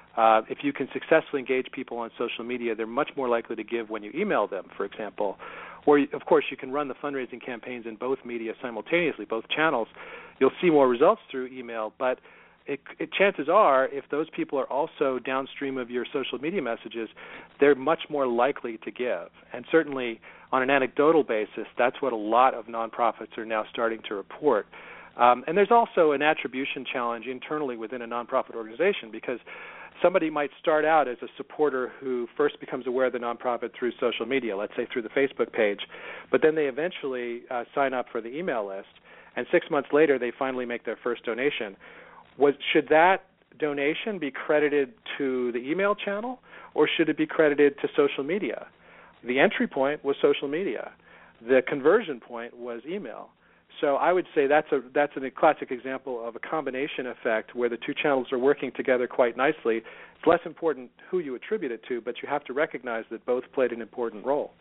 If you can successfully engage people on social media, they're much more likely to give when you email them, for example. Or, of course, you can run the fundraising campaigns in both media simultaneously, both channels. You'll see more results through email, but chances are, if those people are also downstream of your social media messages, they're much more likely to give. And certainly, on an anecdotal basis, that's what a lot of nonprofits are now starting to report. And there's also an attribution challenge internally within a nonprofit organization, because somebody might start out as a supporter who first becomes aware of the nonprofit through social media, let's say through the Facebook page, but then they eventually sign up for the email list, and 6 months later they finally make their first donation. Should that donation be credited to the email channel, or should it be credited to social media? The entry point was social media. The conversion point was email. So I would say that's a classic example of a combination effect where the two channels are working together quite nicely. It's less important who you attribute it to, but you have to recognize that both played an important role.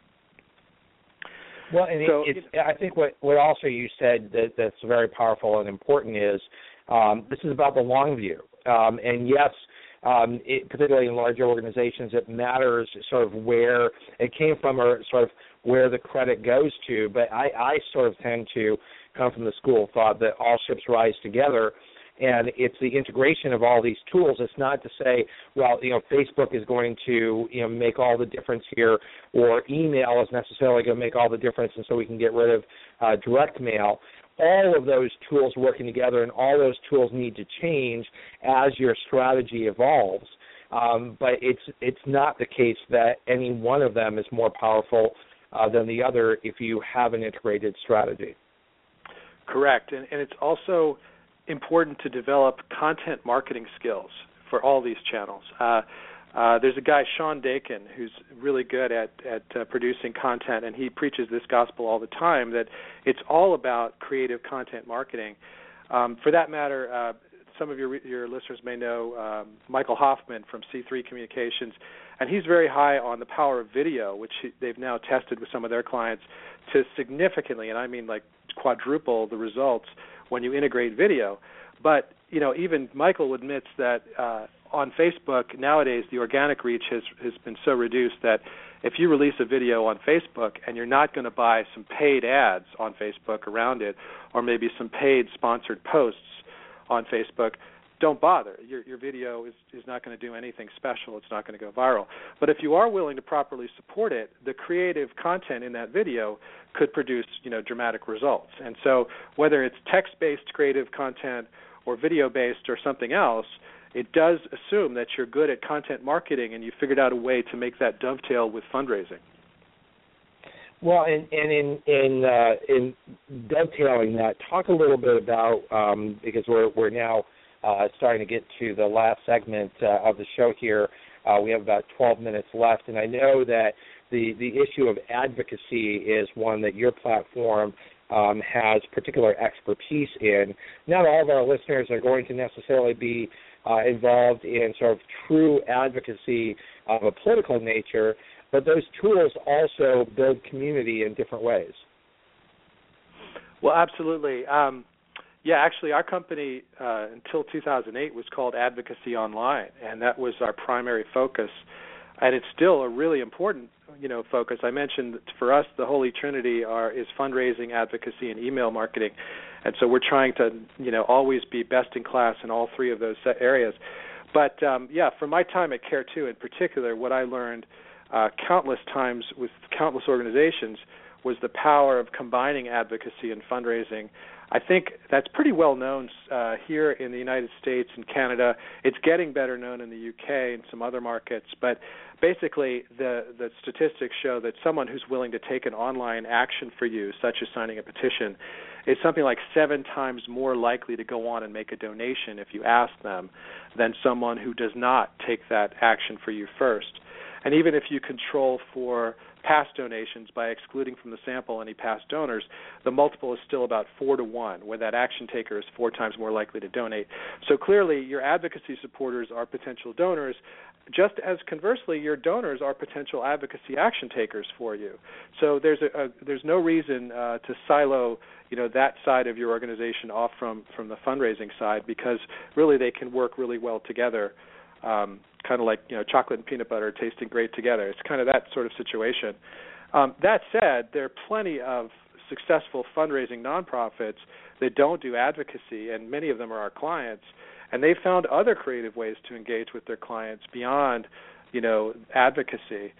Well, and I think what also you said that's very powerful and important is this is about the long view. And yes, particularly in larger organizations, it matters sort of where it came from or sort of where the credit goes to. But I sort of tend to come from the school of thought that all ships rise together, and it's the integration of all these tools. It's not to say, well, Facebook is going to make all the difference here, or email is necessarily going to make all the difference, and so we can get rid of direct mail. All of those tools working together, and all those tools need to change as your strategy evolves. But it's not the case that any one of them is more powerful than the other if you have an integrated strategy. Correct, and it's also important to develop content marketing skills for all these channels. There's a guy, Sean Dakin, who's really good at producing content, and he preaches this gospel all the time, that it's all about creative content marketing. For that matter, some of your listeners may know Michael Hoffman from C3 Communications, and he's very high on the power of video, which they've now tested with some of their clients to significantly, and I mean like quadruple the results when you integrate video. But even Michael admits that on Facebook nowadays the organic reach has been so reduced that if you release a video on Facebook and you're not going to buy some paid ads on Facebook around it, or maybe some paid sponsored posts on Facebook, don't bother. Your video is not going to do anything special. It's not going to go viral. But if you are willing to properly support it, the creative content in that video could produce dramatic results. And so whether it's text-based creative content or video-based or something else, it does assume that you're good at content marketing and you figured out a way to make that dovetail with fundraising. Well, and in dovetailing that, talk a little bit about because we're now starting to get to the last segment of the show here. We have about 12 minutes left, and I know that the issue of advocacy is one that your platform has particular expertise in. Not all of our listeners are going to necessarily be involved in sort of true advocacy of a political nature, but those tools also build community in different ways. Well, absolutely. Actually, our company until 2008 was called Advocacy Online, and that was our primary focus. And it's still a really important, focus. I mentioned that for us, the Holy Trinity is fundraising, advocacy, and email marketing. And so we're trying to, always be best in class in all three of those areas. But, from my time at Care2 in particular, what I learned countless times with countless organizations was the power of combining advocacy and fundraising. I think that's pretty well known here in the United States and Canada. It's getting better known in the UK and some other markets. But basically, the statistics show that someone who's willing to take an online action for you, such as signing a petition, is something like 7 times more likely to go on and make a donation if you ask them than someone who does not take that action for you first. And even if you control for past donations by excluding from the sample any past donors, the multiple is still about 4 to 1, where that action taker is 4 times more likely to donate. So clearly, your advocacy supporters are potential donors, just as conversely, your donors are potential advocacy action takers for you. So there's no reason to silo that side of your organization off from the fundraising side, because really they can work really well together. Kind of like chocolate and peanut butter tasting great together. It's kind of that sort of situation. That said, there are plenty of successful fundraising nonprofits that don't do advocacy, and many of them are our clients. And they've found other creative ways to engage with their clients beyond, advocacy.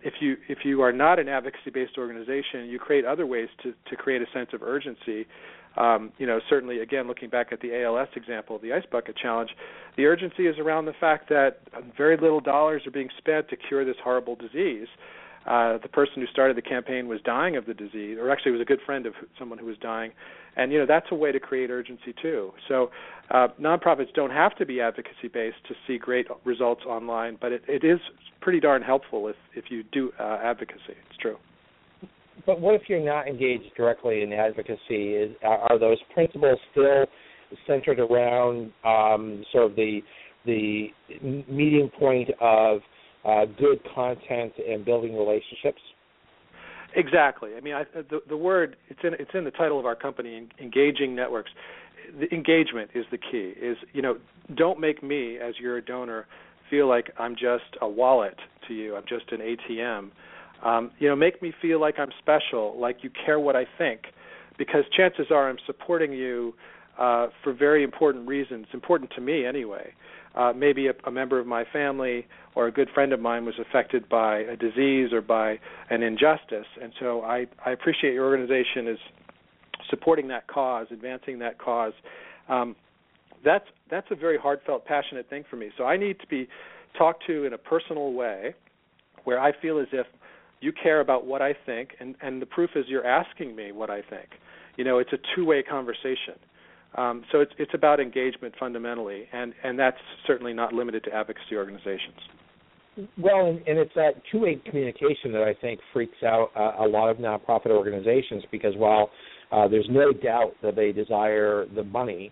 If you are not an advocacy-based organization, you create other ways to create a sense of urgency. Certainly, again, looking back at the ALS example of the Ice Bucket Challenge, the urgency is around the fact that very little dollars are being spent to cure this horrible disease. The person who started the campaign was dying of the disease, or actually was a good friend of someone who was dying. And, that's a way to create urgency, too. So nonprofits don't have to be advocacy-based to see great results online, but it is pretty darn helpful if you do advocacy. It's true. But what if you're not engaged directly in advocacy? Are those principles still centered around sort of the meeting point of good content and building relationships? Exactly. I mean, the word it's in the title of our company, Engaging Networks. The engagement is the key. Don't make me, as your donor, feel like I'm just a wallet to you. I'm just an ATM. Make me feel like I'm special, like you care what I think, because chances are I'm supporting you for very important reasons, important to me anyway. Maybe a member of my family or a good friend of mine was affected by a disease or by an injustice, and so I appreciate your organization is supporting that cause, advancing that cause. That's a very heartfelt, passionate thing for me. So I need to be talked to in a personal way where I feel as if you care about what I think, and the proof is you're asking me what I think. It's a two-way conversation. So it's about engagement fundamentally, and that's certainly not limited to advocacy organizations. Well, and it's that two-way communication that I think freaks out a lot of nonprofit organizations, because while there's no doubt that they desire the money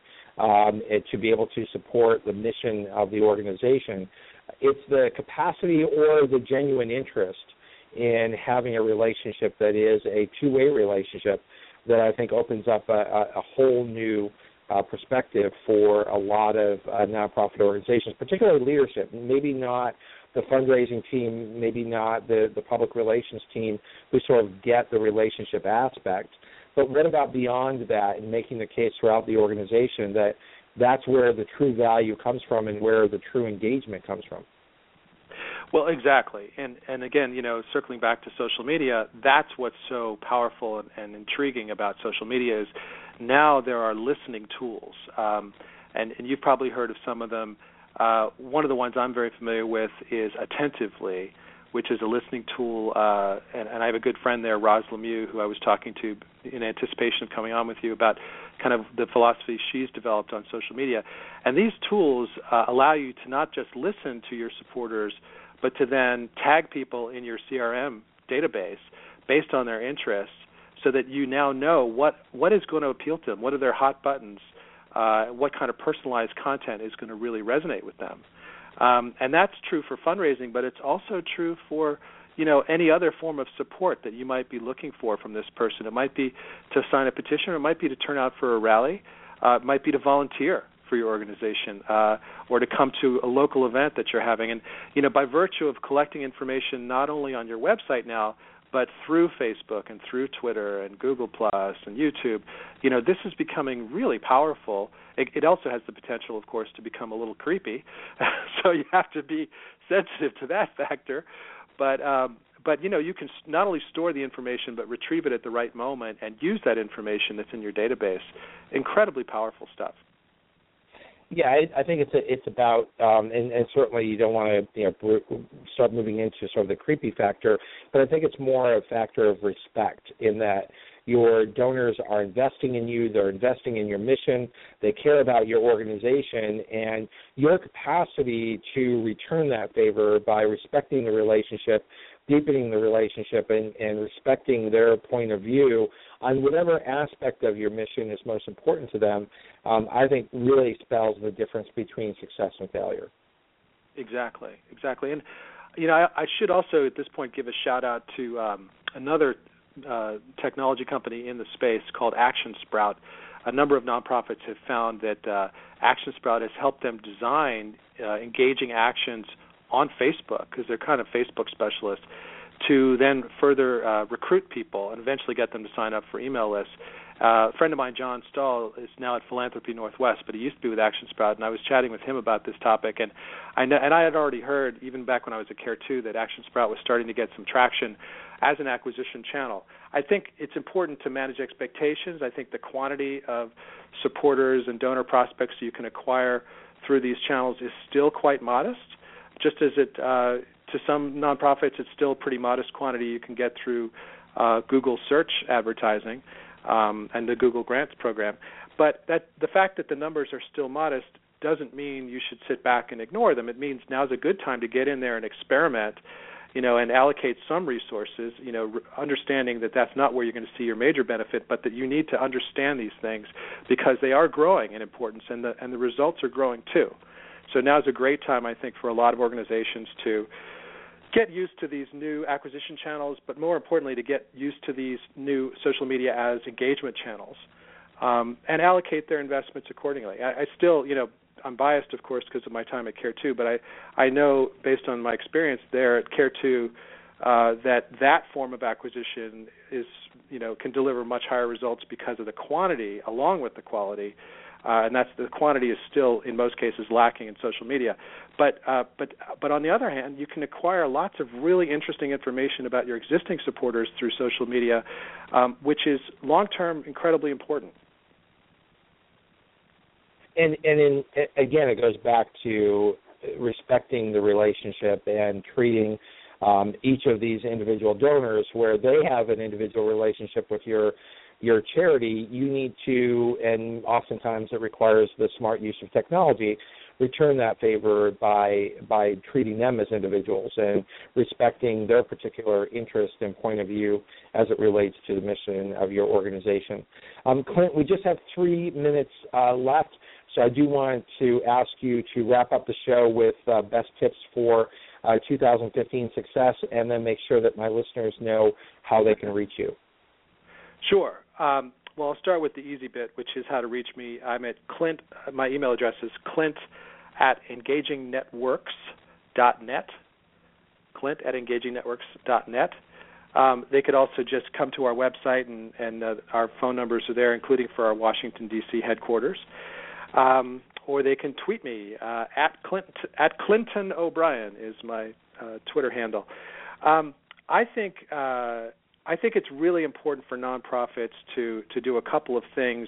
to be able to support the mission of the organization, it's the capacity or the genuine interest in having a relationship that is a two-way relationship that I think opens up a whole new perspective for a lot of nonprofit organizations, particularly leadership. Maybe not the fundraising team, maybe not the public relations team who sort of get the relationship aspect, but what about beyond that, and making the case throughout the organization that that's where the true value comes from and where the true engagement comes from? Well, exactly. And again, circling back to social media, that's what's so powerful and intriguing about social media is now there are listening tools. And you've probably heard of some of them. One of the ones I'm very familiar with is Attentively, which is a listening tool. And I have a good friend there, Roz Lemieux, who I was talking to in anticipation of coming on with you about kind of the philosophy she's developed on social media. And these tools allow you to not just listen to your supporters, but to then tag people in your CRM database based on their interests so that you now know what is going to appeal to them, what are their hot buttons, what kind of personalized content is going to really resonate with them. And that's true for fundraising, but it's also true for any other form of support that you might be looking for from this person. It might be to sign a petition, or it might be to turn out for a rally, it might be to volunteer for your organization, or to come to a local event that you're having. And, by virtue of collecting information not only on your website now, but through Facebook and through Twitter and Google Plus and YouTube, this is becoming really powerful. It also has the potential, of course, to become a little creepy, so you have to be sensitive to that factor. But you can not only store the information, but retrieve it at the right moment and use that information that's in your database. Incredibly powerful stuff. Yeah, I think it's about, and certainly you don't want to start moving into sort of the creepy factor, but I think it's more a factor of respect in that your donors are investing in you, they're investing in your mission, they care about your organization, and your capacity to return that favor by respecting the relationship, deepening the relationship, and respecting their point of view on whatever aspect of your mission is most important to them, I think really spells the difference between success and failure. Exactly. And, I should also at this point give a shout-out to another technology company in the space called ActionSprout. A number of nonprofits have found that ActionSprout has helped them design engaging actions on Facebook, because they're kind of Facebook specialists, to then further recruit people and eventually get them to sign up for email lists. A friend of mine, John Stahl, is now at Philanthropy Northwest, but he used to be with Action Sprout, and I was chatting with him about this topic, and I had already heard, even back when I was at Care2, that Action Sprout was starting to get some traction as an acquisition channel. I think it's important to manage expectations. I think the quantity of supporters and donor prospects you can acquire through these channels is still quite modest, just as it to some nonprofits, it's still a pretty modest quantity you can get through Google search advertising and the Google Grants program. But the fact that the numbers are still modest doesn't mean you should sit back and ignore them. It means now's a good time to get in there and experiment, and allocate some resources, understanding that that's not where you're going to see your major benefit, but that you need to understand these things because they are growing in importance and the results are growing too. So now's a great time, I think, for a lot of organizations to get used to these new acquisition channels, but more importantly, to get used to these new social media as engagement channels and allocate their investments accordingly. I still, I'm biased, of course, because of my time at Care2, but I know, based on my experience there at Care2, that form of acquisition is, can deliver much higher results because of the quantity along with the quality. And that's the quantity is still in most cases lacking in social media, but on the other hand, you can acquire lots of really interesting information about your existing supporters through social media, which is long term incredibly important. And again, it goes back to respecting the relationship and treating each of these individual donors where they have an individual relationship with your charity. You need to, and oftentimes it requires the smart use of technology, return that favor by treating them as individuals and respecting their particular interest and point of view as it relates to the mission of your organization. Clint, we just have 3 minutes left, so I do want to ask you to wrap up the show with best tips for 2015 success, and then make sure that my listeners know how they can reach you. Sure. Well, I'll start with the easy bit, which is how to reach me. I'm at Clint. My email address is clint@engagingnetworks.net, clint@engagingnetworks.net. They could also just come to our website, and our phone numbers are there, including for our Washington, D.C. headquarters. Or they can tweet me at Clinton O'Brien is my Twitter handle. I think it's really important for nonprofits to do a couple of things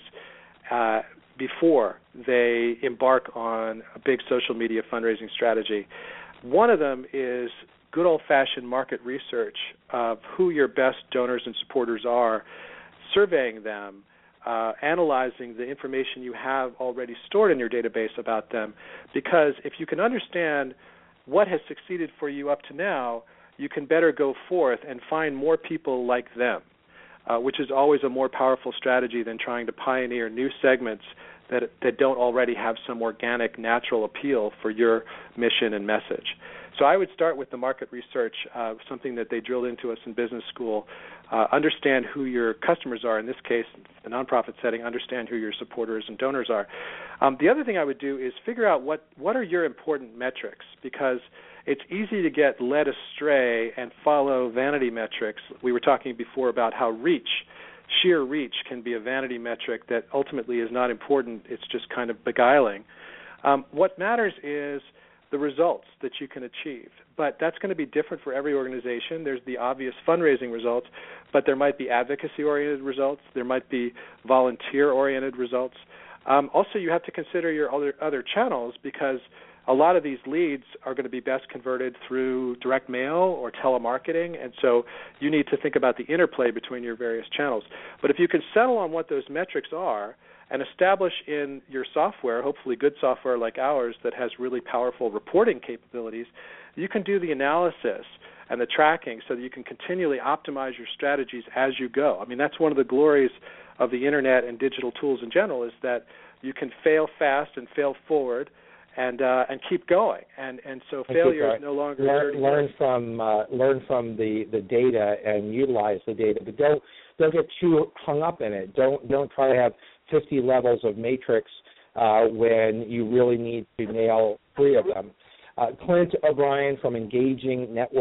before they embark on a big social media fundraising strategy. One of them is good old-fashioned market research of who your best donors and supporters are, surveying them, analyzing the information you have already stored in your database about them, because if you can understand what has succeeded for you up to now, you can better go forth and find more people like them, which is always a more powerful strategy than trying to pioneer new segments that don't already have some organic, natural appeal for your mission and message. So I would start with the market research, something that they drilled into us in business school. Understand who your customers are. In this case, the nonprofit setting, understand who your supporters and donors are. The other thing I would do is figure out what are your important metrics, because it's easy to get led astray and follow vanity metrics. We were talking before about how sheer reach can be a vanity metric that ultimately is not important. It's just kind of beguiling. What matters is the results that you can achieve. But that's going to be different for every organization. There's the obvious fundraising results, but there might be advocacy-oriented results. There might be volunteer-oriented results. Also, you have to consider your other channels, because a lot of these leads are going to be best converted through direct mail or telemarketing, and so you need to think about the interplay between your various channels. But if you can settle on what those metrics are and establish in your software, hopefully good software like ours that has really powerful reporting capabilities, you can do the analysis and the tracking so that you can continually optimize your strategies as you go. I mean, that's one of the glories of the Internet and digital tools in general, is that you can fail fast and fail forward and keep going. And so failure is no longer learn from the data and utilize the data, but don't get too hung up in it. Don't try to have 50 levels of matrix when you really need to nail 3 of them. Clint O'Brien from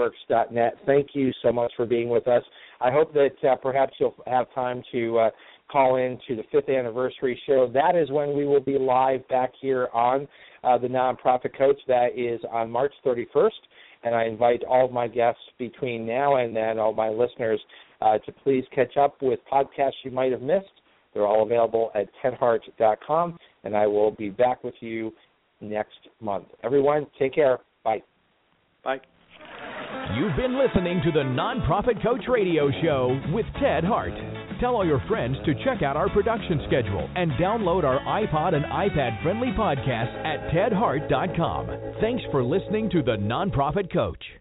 EngagingNetworks.net, thank you so much for being with us. I hope that perhaps you'll have time to call in to the 5th anniversary show. That is when we will be live back here on the Nonprofit Coach. That is on March 31st. And I invite all of my guests between now and then, all my listeners, to please catch up with podcasts you might have missed. They're all available at tedhart.com, and I will be back with you next month. Everyone, take care. Bye. Bye. You've been listening to the Nonprofit Coach Radio Show with Ted Hart. Tell all your friends to check out our production schedule and download our iPod and iPad-friendly podcasts at tedhart.com. Thanks for listening to the Nonprofit Coach.